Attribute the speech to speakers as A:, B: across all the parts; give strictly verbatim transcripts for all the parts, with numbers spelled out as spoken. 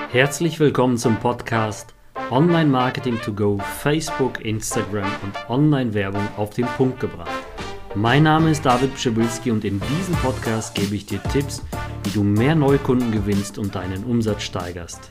A: Herzlich willkommen zum Podcast Online Marketing to Go, Facebook, Instagram und Online-Werbung auf den Punkt gebracht. Mein Name ist David Pschibilski und in diesem Podcast gebe ich dir Tipps, wie du mehr Neukunden gewinnst und deinen Umsatz steigerst.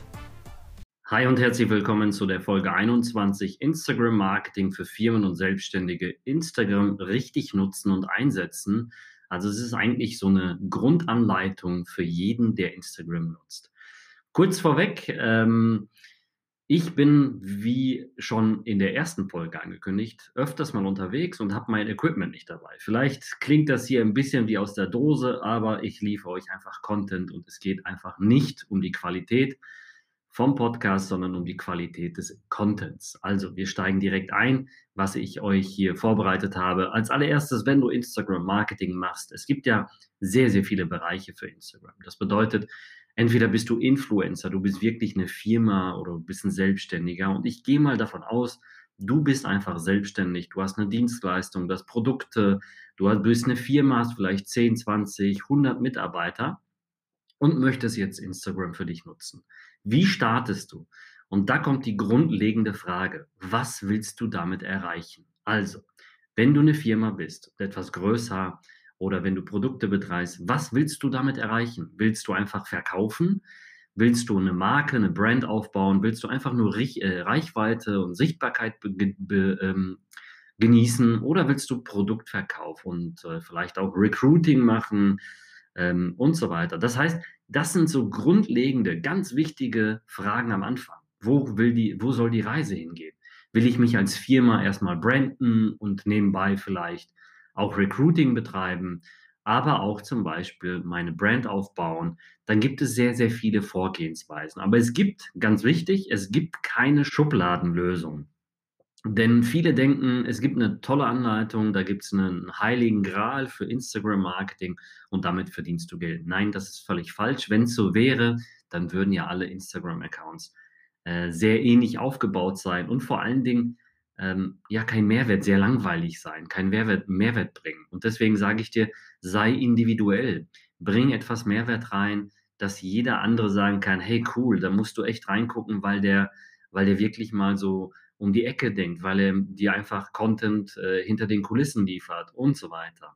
A: Hi und herzlich willkommen zu der Folge einundzwanzig Instagram Marketing für Firmen und Selbstständige. Instagram richtig nutzen und einsetzen. Also es ist eigentlich so eine Grundanleitung für jeden, der Instagram nutzt. Kurz vorweg, ähm, ich bin, wie schon in der ersten Folge angekündigt, öfters mal unterwegs und habe mein Equipment nicht dabei. Vielleicht klingt das hier ein bisschen wie aus der Dose, aber ich liefere euch einfach Content und es geht einfach nicht um die Qualität vom Podcast, sondern um die Qualität des Contents. Also wir steigen direkt ein, was ich euch hier vorbereitet habe. Als allererstes, wenn du Instagram-Marketing machst, es gibt ja sehr, sehr viele Bereiche für Instagram. Das bedeutet, entweder bist du Influencer, du bist wirklich eine Firma oder du bist ein Selbstständiger. Und ich gehe mal davon aus, du bist einfach selbstständig, du hast eine Dienstleistung, du hast Produkte, du bist eine Firma, hast vielleicht zehn, zwanzig, hundert Mitarbeiter und möchtest jetzt Instagram für dich nutzen. Wie startest du? Und da kommt die grundlegende Frage, was willst du damit erreichen? Also, wenn du eine Firma bist, etwas größer oder wenn du Produkte betreibst, was willst du damit erreichen? Willst du einfach verkaufen? Willst du eine Marke, eine Brand aufbauen? Willst du einfach nur Rich, äh, Reichweite und Sichtbarkeit be, be, ähm, genießen? Oder willst du Produktverkauf und äh, vielleicht auch Recruiting machen ähm, und so weiter? Das heißt, das sind so grundlegende, ganz wichtige Fragen am Anfang. Wo will die, wo soll die Reise hingehen? Will ich mich als Firma erstmal branden und nebenbei vielleicht auch Recruiting betreiben, aber auch zum Beispiel meine Brand aufbauen? Dann gibt es sehr, sehr viele Vorgehensweisen. Aber es gibt, ganz wichtig, es gibt keine Schubladenlösung. Denn viele denken, es gibt eine tolle Anleitung, da gibt es einen heiligen Gral für Instagram-Marketing und damit verdienst du Geld. Nein, das ist völlig falsch. Wenn es so wäre, dann würden ja alle Instagram-Accounts äh, sehr ähnlich aufgebaut sein und vor allen Dingen ähm, ja kein Mehrwert, sehr langweilig sein, kein Mehrwert, Mehrwert bringen. Und deswegen sage ich dir, sei individuell, bring etwas Mehrwert rein, dass jeder andere sagen kann, hey cool, da musst du echt reingucken, weil der, weil der wirklich mal so um die Ecke denkt, weil er dir einfach Content äh, hinter den Kulissen liefert und so weiter.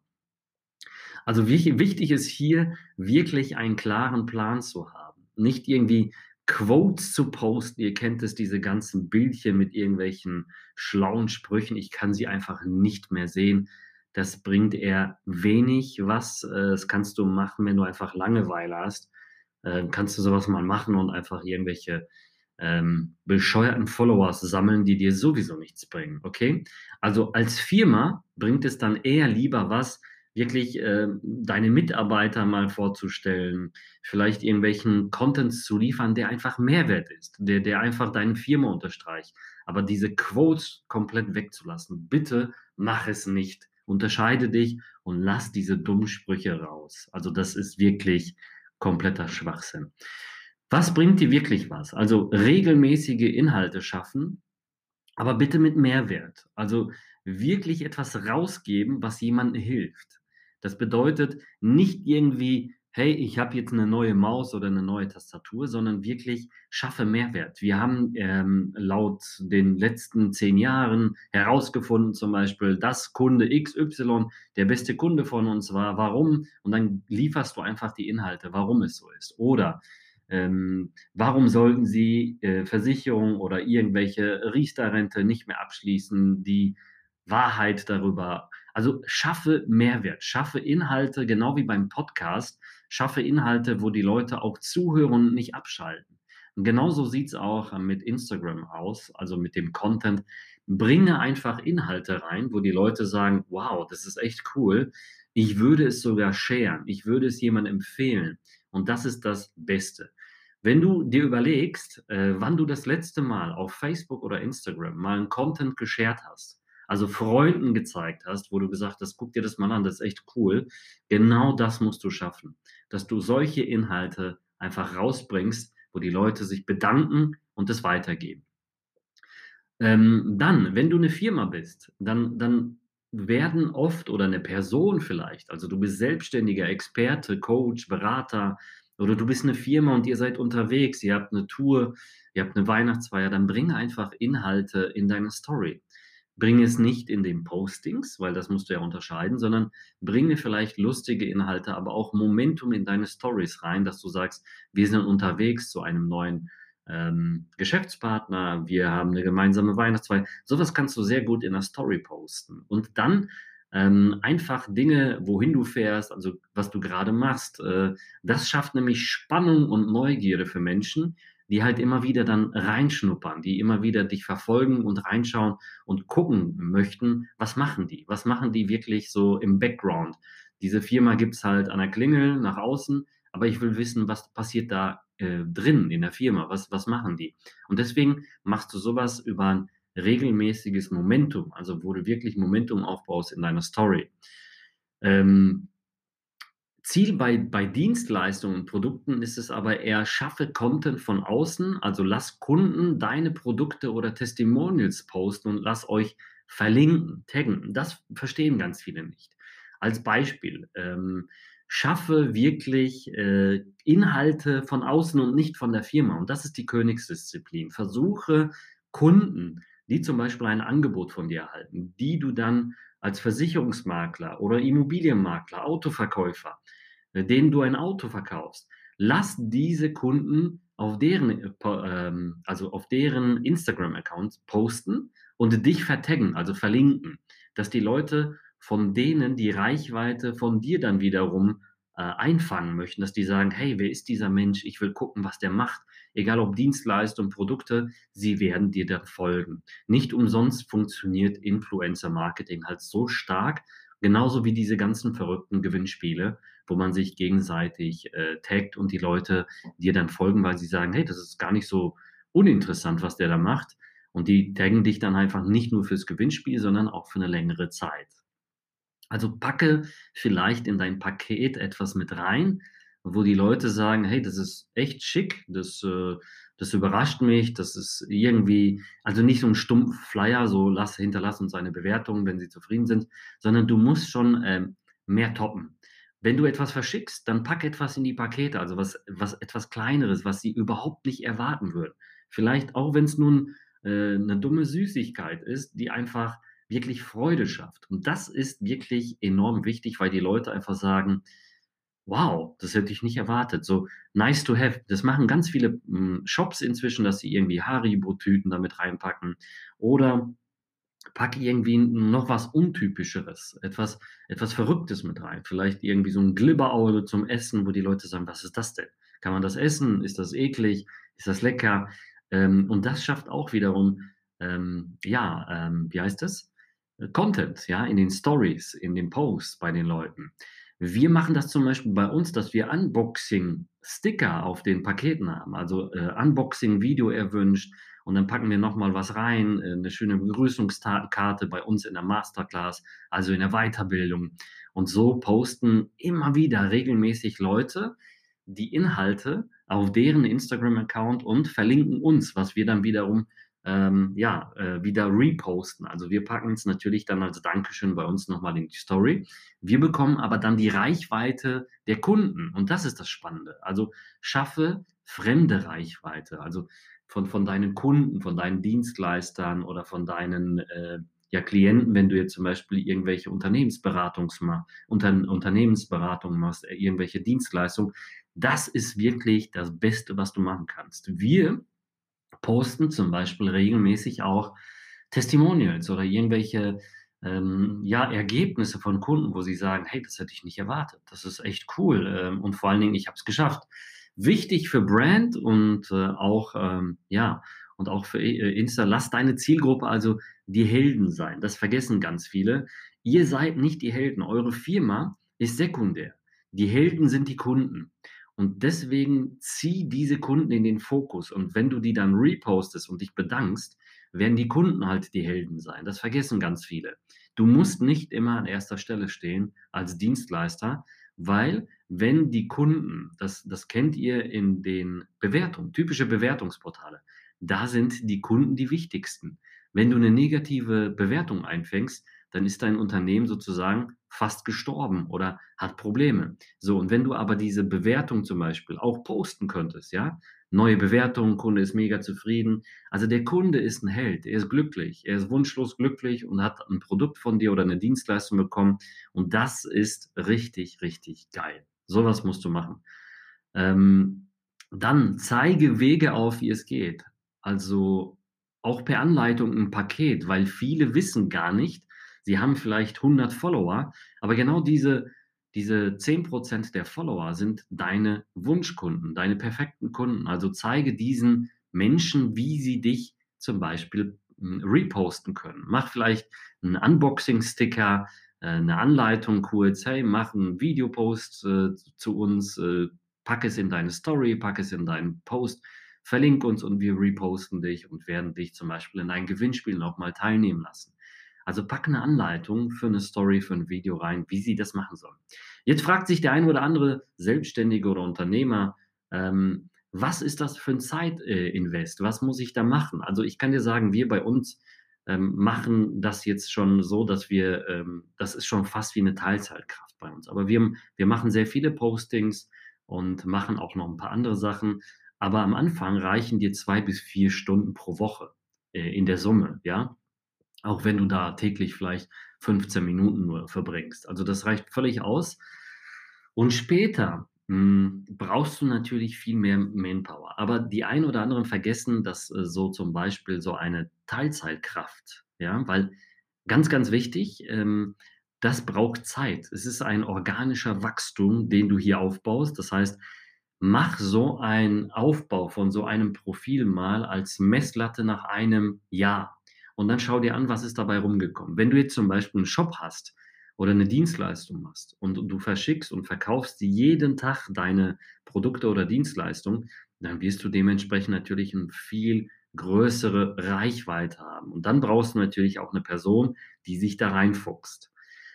A: Also wich, wichtig ist hier wirklich einen klaren Plan zu haben. Nicht irgendwie Quotes zu posten. Ihr kennt es, diese ganzen Bildchen mit irgendwelchen schlauen Sprüchen. Ich kann sie einfach nicht mehr sehen. Das bringt eher wenig was. Äh, das kannst du machen, wenn du einfach Langeweile hast. Äh, kannst du sowas mal machen und einfach irgendwelche ähm, bescheuerten Followers sammeln, die dir sowieso nichts bringen, okay? Also als Firma bringt es dann eher lieber was, wirklich äh, deine Mitarbeiter mal vorzustellen, vielleicht irgendwelchen Contents zu liefern, der einfach Mehrwert ist, der, der einfach deine Firma unterstreicht. Aber diese Quotes komplett wegzulassen, bitte mach es nicht. Unterscheide dich und lass diese dummen Sprüche raus. Also das ist wirklich kompletter Schwachsinn. Was bringt dir wirklich was? Also regelmäßige Inhalte schaffen, aber bitte mit Mehrwert. Also wirklich etwas rausgeben, was jemandem hilft. Das bedeutet nicht irgendwie, hey, ich habe jetzt eine neue Maus oder eine neue Tastatur, sondern wirklich schaffe Mehrwert. Wir haben ähm, laut den letzten zehn Jahren herausgefunden, zum Beispiel, dass Kunde X Y der beste Kunde von uns war. Warum? Und dann lieferst du einfach die Inhalte, warum es so ist. Oder ähm, warum sollten Sie äh, Versicherung oder irgendwelche Riester-Rente nicht mehr abschließen? Die Wahrheit darüber. Also schaffe Mehrwert, schaffe Inhalte, genau wie beim Podcast, schaffe Inhalte, wo die Leute auch zuhören und nicht abschalten. Und genauso sieht es auch mit Instagram aus, also mit dem Content. Bringe einfach Inhalte rein, wo die Leute sagen, wow, das ist echt cool. Ich würde es sogar sharen, ich würde es jemandem empfehlen. Und das ist das Beste. Wenn du dir überlegst, äh, wann du das letzte Mal auf Facebook oder Instagram mal einen Content geshared hast, also Freunden gezeigt hast, wo du gesagt hast, guck dir das mal an, das ist echt cool, genau das musst du schaffen, dass du solche Inhalte einfach rausbringst, wo die Leute sich bedanken und es weitergeben. Ähm, dann, wenn du eine Firma bist, dann, dann werden oft oder eine Person vielleicht, also du bist selbstständiger Experte, Coach, Berater, Oder du bist eine Firma und ihr seid unterwegs, ihr habt eine Tour, ihr habt eine Weihnachtsfeier, dann bring einfach Inhalte in deine Story. Bring es nicht in den Postings, weil das musst du ja unterscheiden, sondern bringe vielleicht lustige Inhalte, aber auch Momentum in deine Stories rein, dass du sagst, wir sind unterwegs zu einem neuen ähm, Geschäftspartner, wir haben eine gemeinsame Weihnachtsfeier. Sowas kannst du sehr gut in der Story posten. Und dann ähm, einfach Dinge, wohin du fährst, also was du gerade machst. Äh, das schafft nämlich Spannung und Neugierde für Menschen, die halt immer wieder dann reinschnuppern, die immer wieder dich verfolgen und reinschauen und gucken möchten, was machen die? Was machen die wirklich so im Background? Diese Firma gibt's halt an der Klingel nach außen, aber ich will wissen, was passiert da äh, drin in der Firma? Was, was machen die? Und deswegen machst du sowas über ein regelmäßiges Momentum, also wo du wirklich Momentum aufbaust in deiner Story. Ähm, Ziel bei, bei Dienstleistungen und Produkten ist es aber eher, schaffe Content von außen, also lass Kunden deine Produkte oder Testimonials posten und lass euch verlinken, taggen. Das verstehen ganz viele nicht. Als Beispiel, ähm, schaffe wirklich äh, Inhalte von außen und nicht von der Firma. Und das ist die Königsdisziplin. Versuche Kunden, die zum Beispiel ein Angebot von dir erhalten, die du dann als Versicherungsmakler oder Immobilienmakler, Autoverkäufer, äh, denen du ein Auto verkaufst, lass diese Kunden auf deren, äh, ähm, also auf deren Instagram-Accounts posten und dich vertaggen, also verlinken, dass die Leute von denen die Reichweite von dir dann wiederum äh, einfangen möchten, dass die sagen, hey, wer ist dieser Mensch? Ich will gucken, was der macht. Egal ob Dienstleistungen, Produkte, sie werden dir dann folgen. Nicht umsonst funktioniert Influencer-Marketing halt so stark, genauso wie diese ganzen verrückten Gewinnspiele, wo man sich gegenseitig äh, taggt und die Leute dir dann folgen, weil sie sagen, hey, das ist gar nicht so uninteressant, was der da macht. Und die taggen dich dann einfach nicht nur fürs Gewinnspiel, sondern auch für eine längere Zeit. Also packe vielleicht in dein Paket etwas mit rein, wo die Leute sagen, hey, das ist echt schick, das, äh, das überrascht mich, das ist irgendwie, also nicht so ein stumpf Flyer, so lass, hinterlass uns eine Bewertung, wenn sie zufrieden sind, sondern du musst schon ähm, mehr toppen. Wenn du etwas verschickst, dann pack etwas in die Pakete, also was, was etwas Kleineres, was sie überhaupt nicht erwarten würden. Vielleicht auch, wenn es nun äh, eine dumme Süßigkeit ist, die einfach wirklich Freude schafft. Und das ist wirklich enorm wichtig, weil die Leute einfach sagen, wow, das hätte ich nicht erwartet. So nice to have. Das machen ganz viele mh, Shops inzwischen, dass sie irgendwie Haribo-Tüten damit reinpacken oder pack irgendwie noch was Untypischeres, etwas, etwas Verrücktes mit rein. Vielleicht irgendwie so ein Glibberauge zum Essen, wo die Leute sagen, was ist das denn? Kann man das essen? Ist das eklig? Ist das lecker? Ähm, und das schafft auch wiederum, ähm, ja, ähm, wie heißt das? Äh, Content, ja, in den Stories, in den Posts bei den Leuten. Wir machen das zum Beispiel bei uns, dass wir Unboxing-Sticker auf den Paketen haben, also äh, Unboxing-Video erwünscht, und dann packen wir nochmal was rein, äh, eine schöne Begrüßungskarte bei uns in der Masterclass, also in der Weiterbildung. Und so posten immer wieder regelmäßig Leute die Inhalte auf deren Instagram-Account und verlinken uns, was wir dann wiederum ähm, ja, äh, wieder reposten. Also wir packen es natürlich dann als Dankeschön bei uns nochmal in die Story. Wir bekommen aber dann die Reichweite der Kunden. Und das ist das Spannende. Also schaffe fremde Reichweite. Also von, von deinen Kunden, von deinen Dienstleistern oder von deinen äh, ja, Klienten, wenn du jetzt zum Beispiel irgendwelche Unternehmensberatungs unter, Unternehmensberatungen machst, äh, irgendwelche Dienstleistungen, das ist wirklich das Beste, was du machen kannst. Wir posten zum Beispiel regelmäßig auch Testimonials oder irgendwelche ähm, ja, Ergebnisse von Kunden, wo sie sagen, hey, das hätte ich nicht erwartet. Das ist echt cool. Ähm, und vor allen Dingen, ich habe es geschafft. Wichtig für Brand und äh, auch, ähm, ja, und auch für äh, Insta, lass deine Zielgruppe also die Helden sein. Das vergessen ganz viele. Ihr seid nicht die Helden. Eure Firma ist sekundär. Die Helden sind die Kunden. Und deswegen zieh diese Kunden in den Fokus. Und wenn du die dann repostest und dich bedankst, werden die Kunden halt die Helden sein. Das vergessen ganz viele. Du musst nicht immer an erster Stelle stehen als Dienstleister, weil wenn die Kunden, das, das kennt ihr in den Bewertungen, typische Bewertungsportale, da sind die Kunden die wichtigsten. Wenn du eine negative Bewertung einfängst, dann ist dein Unternehmen sozusagen fast gestorben oder hat Probleme. So, und wenn du aber diese Bewertung zum Beispiel auch posten könntest, ja, neue Bewertung, Kunde ist mega zufrieden. Also der Kunde ist ein Held, er ist glücklich, er ist wunschlos glücklich und hat ein Produkt von dir oder eine Dienstleistung bekommen. Und das ist richtig, richtig geil. Sowas musst du machen. Ähm, Dann zeige Wege auf, wie es geht. Also auch per Anleitung ein Paket, weil viele wissen gar nicht, sie haben vielleicht hundert Follower, aber genau diese, diese zehn Prozent der Follower sind deine Wunschkunden, deine perfekten Kunden. Also zeige diesen Menschen, wie sie dich zum Beispiel hm, reposten können. Mach vielleicht einen Unboxing-Sticker, äh, eine Anleitung kurz, hey, mach einen Videopost äh, zu uns, äh, pack es in deine Story, pack es in deinen Post, verlink uns und wir reposten dich und werden dich zum Beispiel in ein Gewinnspiel nochmal teilnehmen lassen. Also pack eine Anleitung für eine Story, für ein Video rein, wie sie das machen sollen. Jetzt fragt sich der ein oder andere Selbstständige oder Unternehmer, ähm, was ist das für ein Zeitinvest? Äh, was muss ich da machen? Also ich kann dir sagen, wir bei uns ähm, machen das jetzt schon so, dass wir, ähm, das ist schon fast wie eine Teilzeitkraft bei uns. Aber wir, wir machen sehr viele Postings und machen auch noch ein paar andere Sachen. Aber am Anfang reichen dir zwei bis vier Stunden pro Woche äh, in der Summe, ja. Auch wenn du da täglich vielleicht fünfzehn Minuten nur verbringst. Also das reicht völlig aus. Und später mh, brauchst du natürlich viel mehr Manpower. Aber die einen oder anderen vergessen, dass äh, so zum Beispiel so eine Teilzeitkraft, ja, weil ganz, ganz wichtig, ähm, das braucht Zeit. Es ist ein organischer Wachstum, den du hier aufbaust. Das heißt, mach so einen Aufbau von so einem Profil mal als Messlatte nach einem Jahr. Und dann schau dir an, was ist dabei rumgekommen. Wenn du jetzt zum Beispiel einen Shop hast oder eine Dienstleistung machst und du verschickst und verkaufst jeden Tag deine Produkte oder Dienstleistungen, dann wirst du dementsprechend natürlich eine viel größere Reichweite haben. Und dann brauchst du natürlich auch eine Person, die sich da reinfuchst.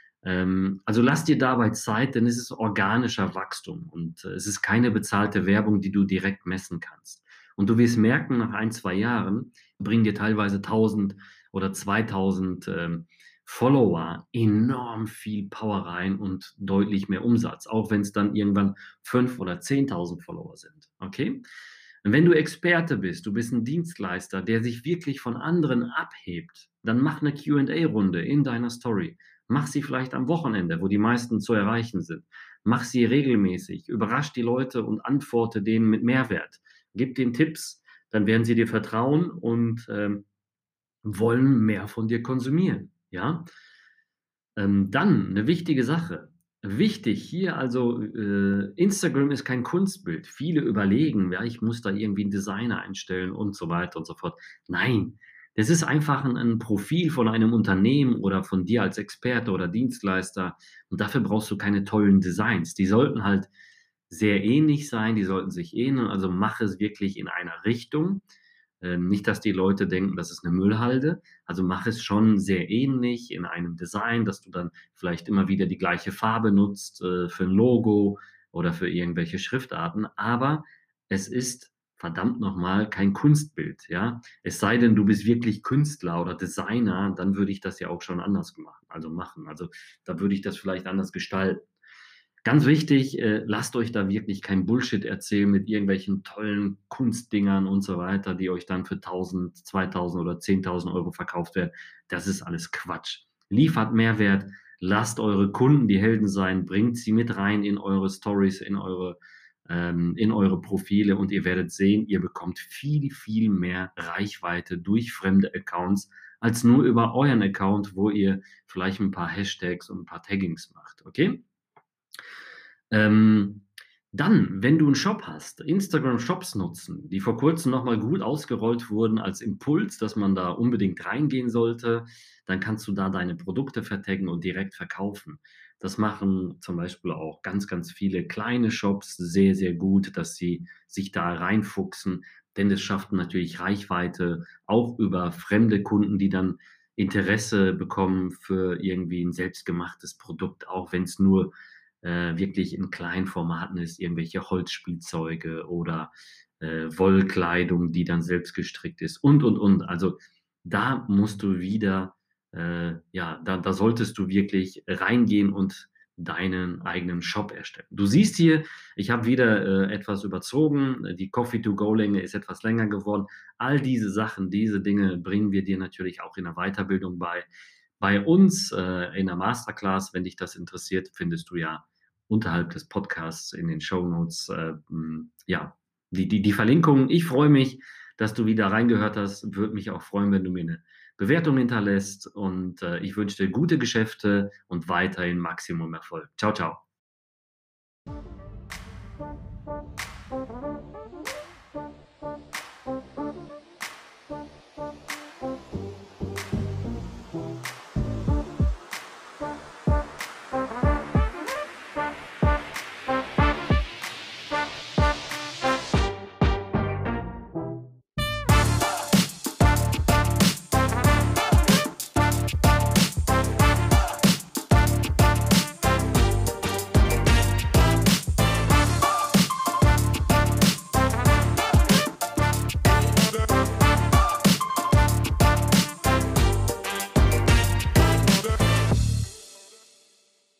A: Ähm, also lass dir dabei Zeit, denn es ist organischer Wachstum und äh, es ist keine bezahlte Werbung, die du direkt messen kannst. Und du wirst merken, nach ein, zwei Jahren bringen dir teilweise tausend oder zweitausend ähm, Follower enorm viel Power rein und deutlich mehr Umsatz, auch wenn es dann irgendwann fünf oder zehntausend Follower sind. Okay? Und wenn du Experte bist, du bist ein Dienstleister, der sich wirklich von anderen abhebt, dann mach eine Q und A-Runde in deiner Story. Mach sie vielleicht am Wochenende, wo die meisten zu erreichen sind. Mach sie regelmäßig. Überrasch die Leute und antworte denen mit Mehrwert. Gib denen Tipps, dann werden sie dir vertrauen und ähm, wollen mehr von dir konsumieren. Ja? Ähm, dann eine wichtige Sache. Wichtig hier also, äh, Instagram ist kein Kunstbild. Viele überlegen, ja, ich muss da irgendwie einen Designer einstellen und so weiter und so fort. Nein, das ist einfach ein, ein Profil von einem Unternehmen oder von dir als Experte oder Dienstleister. Und dafür brauchst du keine tollen Designs. Die sollten halt sehr ähnlich sein, die sollten sich ähneln. Also mach es wirklich in einer Richtung. Ähm, nicht, dass die Leute denken, das ist eine Müllhalde. Also mach es schon sehr ähnlich in einem Design, dass du dann vielleicht immer wieder die gleiche Farbe nutzt äh, für ein Logo oder für irgendwelche Schriftarten. Aber es ist verdammt nochmal kein Kunstbild, ja. Es sei denn, du bist wirklich Künstler oder Designer, dann würde ich das ja auch schon anders machen. Also machen. Also da würde ich das vielleicht anders gestalten. Ganz wichtig, äh, lasst euch da wirklich kein Bullshit erzählen mit irgendwelchen tollen Kunstdingern und so weiter, die euch dann für tausend, zweitausend oder zehntausend Euro verkauft werden. Das ist alles Quatsch. Liefert Mehrwert, lasst eure Kunden die Helden sein, bringt sie mit rein in eure Stories, in eure, ähm, in eure Profile und ihr werdet sehen, ihr bekommt viel, viel mehr Reichweite durch fremde Accounts als nur über euren Account, wo ihr vielleicht ein paar Hashtags und ein paar Taggings macht. Okay? Ähm, Dann, wenn du einen Shop hast, Instagram Shops nutzen, die vor kurzem nochmal gut ausgerollt wurden als Impuls, dass man da unbedingt reingehen sollte, dann kannst du da deine Produkte vertaggen und direkt verkaufen. Das machen zum Beispiel auch ganz, ganz viele kleine Shops sehr, sehr gut, dass sie sich da reinfuchsen, denn das schafft natürlich Reichweite, auch über fremde Kunden, die dann Interesse bekommen für irgendwie ein selbstgemachtes Produkt, auch wenn es nur äh, wirklich in kleinen Formaten ist, irgendwelche Holzspielzeuge oder äh, Wollkleidung, die dann selbst gestrickt ist und, und, und. Also da musst du wieder äh, ja, da, da solltest du wirklich reingehen und deinen eigenen Shop erstellen. Du siehst hier, ich habe wieder äh, etwas überzogen. Die Coffee-to-Go-Länge ist etwas länger geworden. All diese Sachen, diese Dinge bringen wir dir natürlich auch in der Weiterbildung bei. Bei uns äh, in der Masterclass, wenn dich das interessiert, findest du ja unterhalb des Podcasts in den Shownotes äh, mh, ja, die, die, die Verlinkung. Ich freue mich, dass du wieder reingehört hast. Würde mich auch freuen, wenn du mir eine Bewertung hinterlässt und äh, ich wünsche dir gute Geschäfte und weiterhin Maximum Erfolg. Ciao, ciao.